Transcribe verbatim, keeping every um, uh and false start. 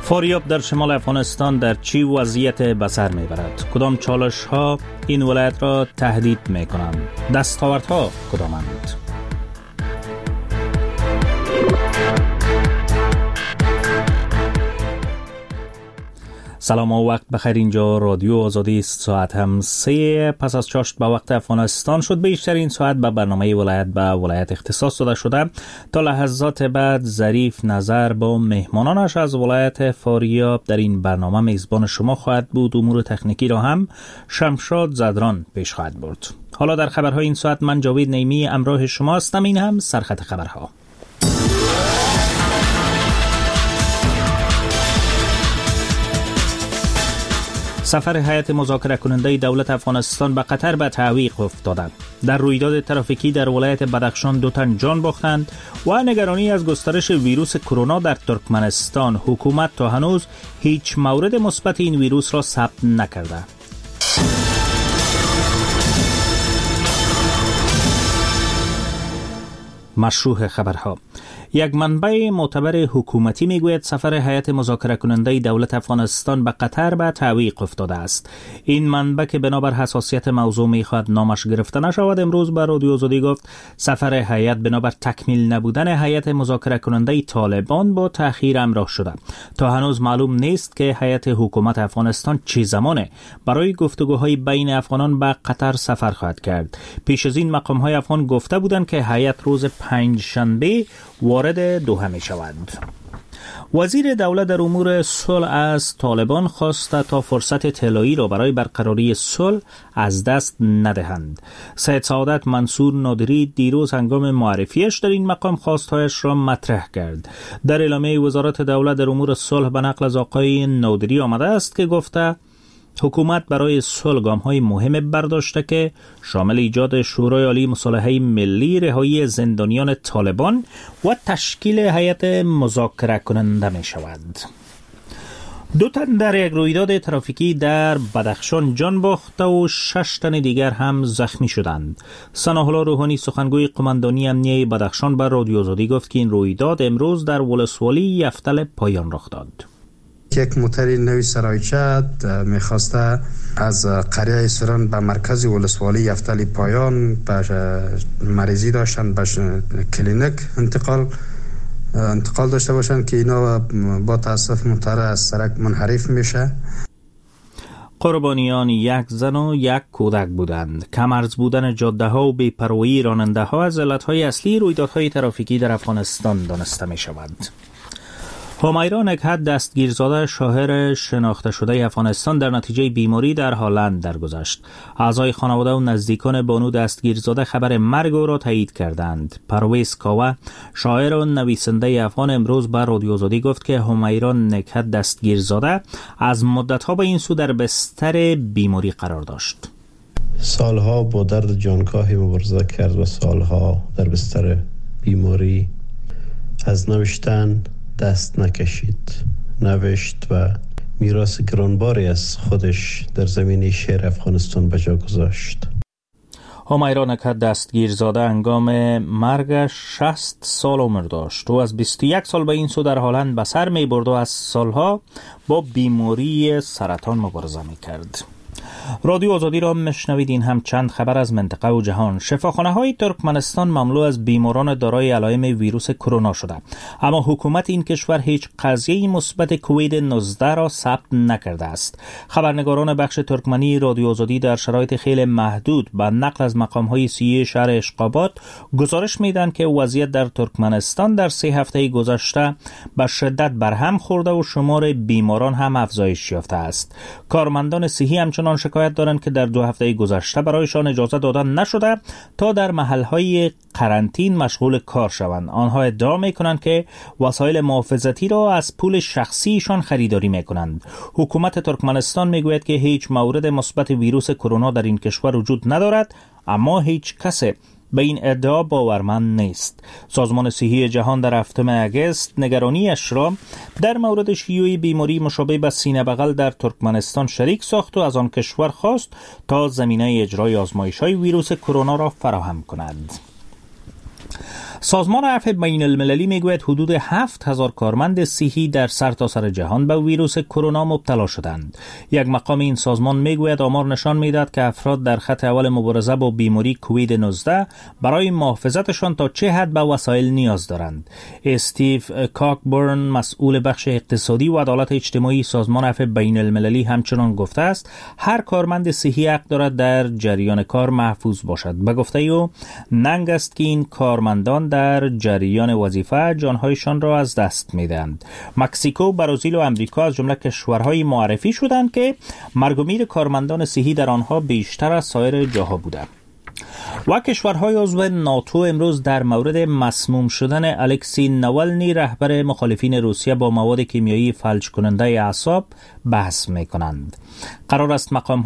فاریاب در شمال افغانستان در چی وضعیت به سر میبرد؟ کدام چالش ها این ولایت را تهدید میکنند؟ دستاوردها کدامند؟ سلام و وقت بخیر. اینجا رادیو آزادی است. ساعت هم سه پس از چاشت به وقت افغانستان شد. بیشترین ساعت به برنامه ولایت به ولایت اختصاص داده شده. تا لحظات بعد ظریف نظر با مهمانانش از ولایت فاریاب در این برنامه میزبان شما خواهد بود. امور تکنیکی را هم شمشاد زدران پیش خواهد برد. حالا در خبرهای این ساعت من جاوید نیمی همراه شما هستم. این هم سرخط خبرها. سفر هیئت مذاکره کننده دولت افغانستان به قطر به تعویق افتاد. در رویداد ترافیکی در ولایت بدخشان دو تن جان باختند و نگرانی از گسترش ویروس کرونا در ترکمنستان. حکومت تا هنوز هیچ مورد مثبت این ویروس را ثبت نکرده. مشروح خبرها. یک منبع معتبر حکومتی میگوید سفر هیئت مذاکره کننده دولت افغانستان به قطر به تعویق افتاده است. این منبع که بنابر حساسیت موضوع میخواد نامش گرفته نشود امروز به رادیو آزادی گفت سفر هیئت بنابر تکمیل نبودن هیئت مذاکره کننده طالبان با تأخیر همراه شده. تا هنوز معلوم نیست که هیئت حکومت افغانستان چه زمانه برای گفتگوهای بین افغانان به قطر سفر خواهد کرد. پیش از این مقام‌های افغان گفته بودند که هیئت روز پنج شنبه وارد دوحه می شود. وزیر دولت در امور صلح از طالبان خواسته تا فرصت طلایی را برای برقراری صلح از دست ندهند. سید سعادت منصور نادری دیروز هنگام معرفیش در این مقام خواستهایش را مطرح کرد. در اعلامیه وزارت دولت در امور صلح به نقل از آقای نادری آمده است که گفته حکومت برای صلح گام‌های مهم برداشته که شامل ایجاد شورای عالی مصالحه ملی، رهایی زندانیان طالبان و تشکیل هیئت مذاکره کننده می شود. دو تن در یک رویداد ترافیکی در بدخشان جان باخته و شش تن دیگر هم زخمی شدند. ثناءالله روحانی سخنگوی قماندانی امنیه بدخشان به رادیو آزادی گفت که این رویداد امروز در ولسوالی یفتل پایان رخ داد. یک موتر نوی سرایچه میخواسته از قریه سران به مرکز ولسوالی یفتل پایان به مریضی داشتن به کلینیک انتقال انتقال داشته باشند که اینا با تاسف موتر از سرک منحرف میشه. قربانیان یک زن و یک کودک بودند. کم‌ارز بودن جاده ها و بی‌پروایی راننده ها از علتهای اصلی رویدادهای ترافیکی در افغانستان دانسته می شود. همیرا نکهت دستگیرزاده شاعر شناخته شده افغانستان در نتیجه بیماری در هالند درگذشت. اعضای خانواده و نزدیکان بانو دستگیرزاده خبر مرگ او را تایید کردند. پرویز کاوه شاعر و نویسنده افغان امروز به رادیو آزادی گفت که همیرا نکهت دستگیرزاده از مدت‌ها به این سو در بستر بیماری قرار داشت. سالها با درد جانکاهی مبارزه کرد و سالها در بستر بیماری از نوشتن دست نکشید. نوشت و میراث گرانباری از خودش در زمینه شعر افغانستان به جا گذاشت. همیرا نکهت دستگیرزاده هنگام مرگش شصت سال عمر داشت. او از بیست و یک سال به این سو در هالند به سر می برد و از سالها با بیماری سرطان مبارزه می کرد. رادیو آزادی را مشنوید. این هم چند خبر از منطقه و جهان. شفاخانه های ترکمنستان مملو از بیماران دارای علائم ویروس کرونا شده، اما حکومت این کشور هیچ قضیه مثبت کووید نوزده را ثبت نکرده است. خبرنگاران بخش ترکمنی رادیو آزادی در شرایط خیلی محدود با نقل از مقام های سیه شهر اشقابات گزارش میدن که وضعیت در ترکمنستان در سه هفته گذشته به شدت برهم خورده و شمار بیماران هم افزایش یافته است. کارمندان صحی همچنان شکایت دارند که در دو هفته گذشته برایشان اجازه داده نشده تا در محلهای قرنطین مشغول کار شوند. آنها ادعا میکنند که وسایل محافظتی را از پول شخصیشان خریداری میکنند. حکومت ترکمنستان میگوید که هیچ مورد مثبت ویروس کرونا در این کشور وجود ندارد، اما هیچ کسی به این ادعا باورمند نیست. سازمان صحی جهان در هفتم اگست نگرانیش را در مورد شیوع بیماری مشابه به سینه بغل در ترکمنستان شریک ساخت و از آن کشور خواست تا زمینه اجرای آزمایش‌های ویروس کرونا را فراهم کند. سازمان عفو بین المللی میگوید حدود هفت هزار کارمند صحی در سرتاسر جهان به ویروس کرونا مبتلا شدند. یک مقام این سازمان میگوید آمار نشان میدهد که افراد در خط اول مبارزه با بیماری کووید نوزده برای محافظتشان تا چه حد به وسایل نیاز دارند. استیو کاکبورن مسئول بخش اقتصادی و عدالت اجتماعی سازمان عفو بین المللی همچنان گفته است هر کارمند صحی حق دارد در جریان کار محفوظ باشد. به گفته او ننگ است که این کارمندان در جریان وظیفه جانهایشان را از دست میدهند. مکزیکو، برزیل و امریکا از جمله کشورهای معرفی شدند که مرگ و میر کارمندان صحی در آنها بیشتر از سایر جاها بوده. و کشورهای عضو ناتو امروز در مورد مسموم شدن الکسی ناوالنی رهبر مخالفین روسیه با مواد کیمیایی فلج کننده اعصاب بحث میکنند. قرار است مقام